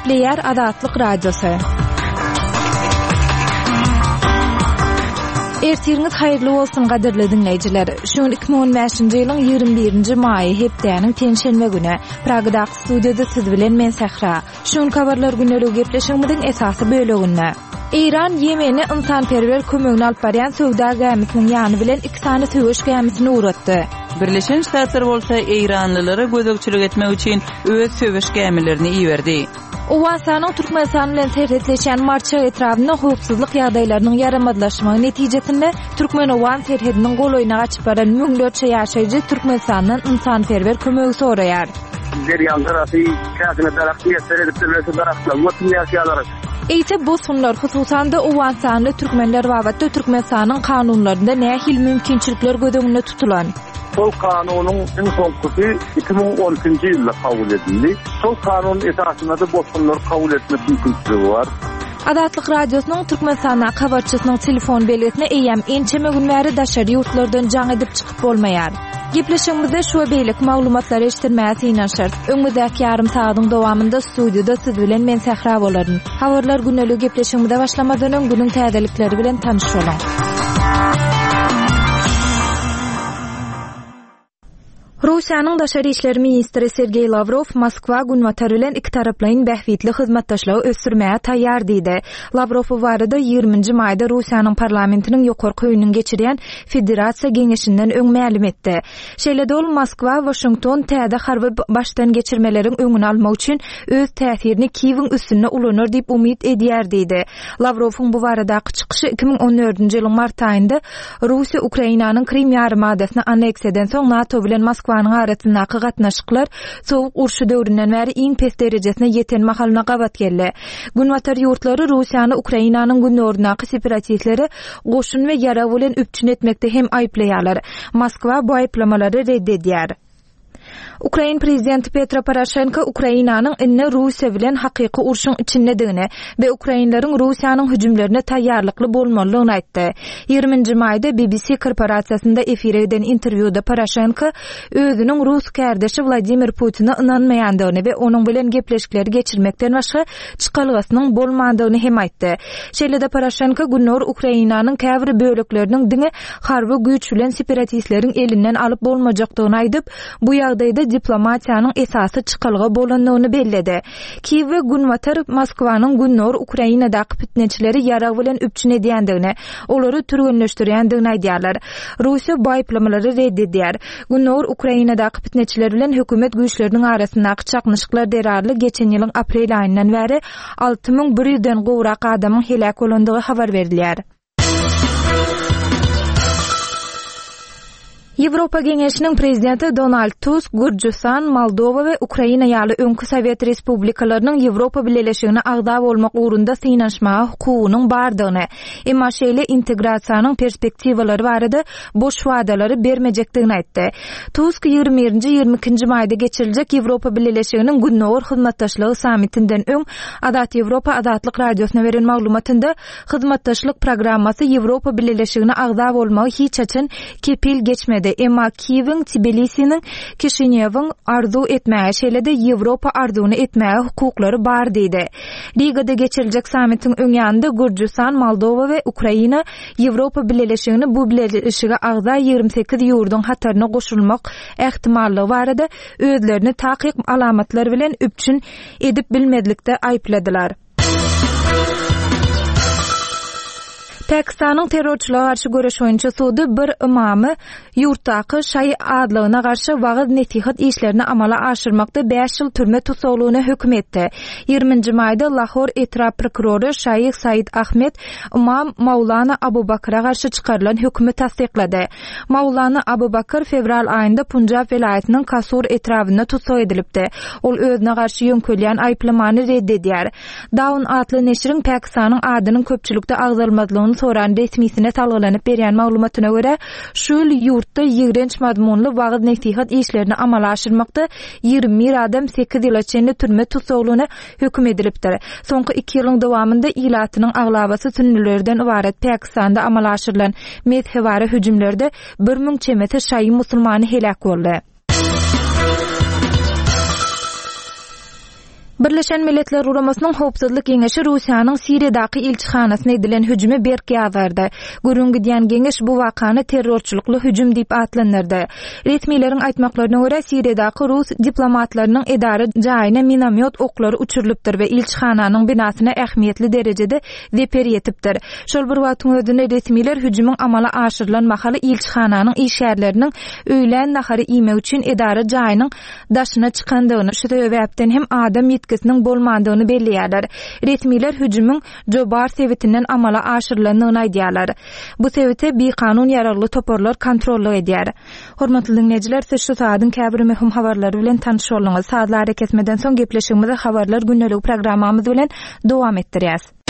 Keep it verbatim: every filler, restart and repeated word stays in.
Gepleýär Azatlyk Radiosu. Ertiňiz haýyrly bolsun gaderli dinleýijiler. Şuň iki bin on beşinji ýylyň ýygrimi birinji maýy hepdeniň tenşenme güni Pragada studiýada siz bilen men Sahra. Şuň kabarlar günleri gepleşigimiziň esasy böleginde. İran Ýemeni ynsanperwer kömegini alyp barýan sowda gämisiniň ýany bilen iki tane töweş gämisini uratdy. Birleşen Ştatlar bolsa İranlylary gözegçilik etmek üçin öz söwüş gämilerini iýerdi. Owasanyň Türkmenistan bilen serhetleşen marşa etrafynda howpsuzlyk ýagdaýlarynyň yaramadlaşmagy netijesinde Türkmenowan serhediniň goloýuna gaçyp baran müňlerçe ýaşaýjy Türkmenistandan ynsanperwer kömegi soraýar. Deryan tarafy käsine darakty ýetdirip bilmesi daraklar, wotun ýaşaýarlar. Eýse bu sunlar hususan da Owasanly türkmenler babatda Türkmenistanyň kanunlarynda nähil mümkinçilikler gödeginde tutulan. Sol kanunyň iň soňky iki bin on üçinji ýylda kabul edildi. Sol kanun esasynda da bu sunlar kabul etmek mümkinçiligi bar. Azatlyk Radiosynyň Türkmenistana habarçysynyň telefon belgesine eýem ençeme günleri daşary ýurtlardan jaň edip çykyp bolmaýar. Gepleşigimizde şu beýlik maglumatlary eşitdirmäsi ýa-şart. Öňündäki ýarym saýatyň dowamında studiýada siz bilen men Sahra bolaryn. Habarlar günlük gepleşigimizde başlamadan öň günüň täzelikleri bilen tanışýalar. Russiýanyň Daşary işleri ministri Sergey Lavrov Moskwa günwatar bilen iki taraplaryň bähwitli hyzmatdaşlygy ösürmäge taýýar diýdi. Lavrov bu barada ýygrimiňji maýda Russiýanyň parlamentiniň ýokarky öýüniň geçirýän Federasiýa Geňeşinden öň ma'lum etdi. Şeýle ol Moskwa Washington täze harby başdan geçirmeleriň öňüni almak üçin öz täsirini Kiýewiň üstüne ulanır diýip umyt edýär diýdi. Lavrowyň bu baradaky çykyşy iki bin on dördünji ýylyň mart aýynda Russiýa Ukrainanyň Krim ýarymadasyny anneksiýadan soň NATO bilen Moskwa arasyndaky gatnaşyklar sowuk urşy döwründen bäri iň pes derejesine ýeten mahalyna gabat geldi. Günwatar ýurtlary Russiýany Ukrainanyň günnordunaky separatistleri goşun we ýara bilen üpçün etmekde hem aýplaýarlar. Moskwa bu aýplamalary reddedýär. Ukraina prezidenti Petro Poroshenko Ukrainanyň inne Russiýa bilen hakyky urşuň içindedigini we Ukrainlaryň Russiýanyň hüjümlerine taýýarlykly bolmalygyny aýtdy. ýygrimiňji maýda B B C korporatsiýasynda efire eden interwýuda Poroshenko özüniň Rus kärdeşi Vladimir Putina ynanmaýandygyny we onuň bilen gepleşikleri geçirmekden başga çykalgysynyň bolmadygyny hem aýtdy. Şeýle-de Poroshenko günnor Ukrainanyň käbir bölekleriniň diňe harby güýç bilen separatistleriň elinden alyp bolmajakdygyny aýdyp, bu ýagdaýda diplomatiýanyň esasy çykalgy bolandygyny belledi. Kiýew we günwatar Moskwanyň günnor Ukrainadaky fitneçileri ýara bilen üpçün edýändigini, olary türgünleşdirýändigini aýdýarlar. Russiýa bu aýplamalary reddedýär. Günnor Ukrainadaky fitneçiler bilen hökümet güýçleriniň arasyndaky çaknyşyklar derarly geçen ýylyň aprel aýyndan bäri alty ming bir ýüzden gowrak adamyň helak bolandygy habar berilýär. Ýewropa Geňeşiniň prezidenti Donald Tusk Gürjistan, Moldowa we Ukraina ýaly öňkü Sowet respublikalarynyň Ýewropa Birleşigine agda bolmak ugrunda synaşmaga hukugynyň bardygyny, emma şeýle integrasiýanyň perspektiwalary barada boş wadalary bermejekdigini aýtdy. Tusk ýygrimi birinji ýygrimi ikinji maýda geçiriljek Ýewropa Birleşiginiň günnäwir hyzmatdaşlygy samitinden öň Azat Ýewropa Azatlyk Radiosyna beren maglumatynda hyzmatdaşlyk programmasy Ýewropa Birleşigine agda bolmagy hiç açan kepil geçmedi. Emma Kiýewiň, Tbilisiň, Kişinýewiň arzu etmäge şeýle-de Ýewropa arzuwny etmäge hukuklary bar diýdi. Rigada geçiriljek samitiň öňýände Gürjistan, Moldowa we Ukraina Ýewropa Birleşigini bu birleşige agda ýygrimi sekiz ýurdun hataryna goşulmak ähtimallygy barada özlerini takyk alamatlary bilen üpçün edip bilmedlikde aýpladylar. Pakistanyň terrorçylyga garşy göreş boýunça sudy bir imamy ýurtdaky şaý adlygyna garşy wagt netihat işlerini amala aşyrmakda beş ýyl türme tutsaglygyna hökm etdi. ýygrimiňji maýda Lahor etrap prokurory Şaýh Said Ahmed imam Maulana Abu Bakra garşy çykarylan hökmi tasdiklady. Maulana Abu Bakr fevral aýynda Punjab welaýatynyň Kasur etrafynda tutsag edilipdi. Ol özüne garşy ýönkölýän aýplamany reddedýär. Dawn atly neşriň Pakistanyň adynyň köpçülikde agdalmadlygyny soran resmisine talgylanyp berýän maglumatyna görä, şu ýurtda ýigrenç mazmunly wagt nesihat işlerini amala aşyrmakda ýygrimi bir adam sekiz ýyla çenli türme tutsaglygyna hökm edilipdir. Soňky iki ýylyň dowamında ilatynyň aglabasy sünnülerden ibaret Pakistanda amala aşyrylan mezhebary hüjümlerde bir ming çemete şaý musulmany helak boldy. Birleşen Milletler Guramasının Howpsuzlyk Geňeşi Russiýanyň Siriýadaky ilçihanasyna edilen hüjüme berk ýazardy. Gürüňki diýen geňeş bu wakany terrorçulykly hüjüm diýip atlandyrdy. Resmiýleriň aýtmaklaryna görä Siriýadaky rus diplomatlarynyň edara jaýyna minamyot oklary uçurylypdyr we ilçihananyň binasyna ähmiýetli derejede zeper ýetipdir. Şol bir wagtyň özünde resmiýler hüjümüň amala aşyrylanmahaly ilçihananyň işgärleriniň öýlen nahary ime üçin edara jaýynyň daşyna çykandygyny, şu sebäpden hem adam yetkisinin bolmandygyny belliýärler. Resmiýler hüjümüň jobar sebätinden amala aşyrylandygyny aýdýarlar. Bu sebäte bir kanun yararly toporlar kontrolly edýär. Hormatly dinleýijiler, siz şu saatyň käbir möhüm habarlary bilen tanış bolňyz. Saatlary kesmeden soň gepleşigimizi habarlar günnelik programmamyz bilen dowam etdirýäs.